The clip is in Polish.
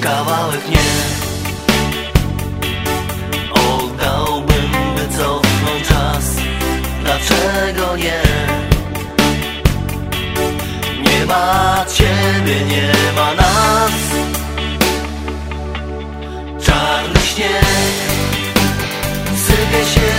kawałek nie. Oddałbym, by cofnąć czas. Dlaczego nie? Nie ma ciebie, nie ma nas. Czarny śnieg sypie się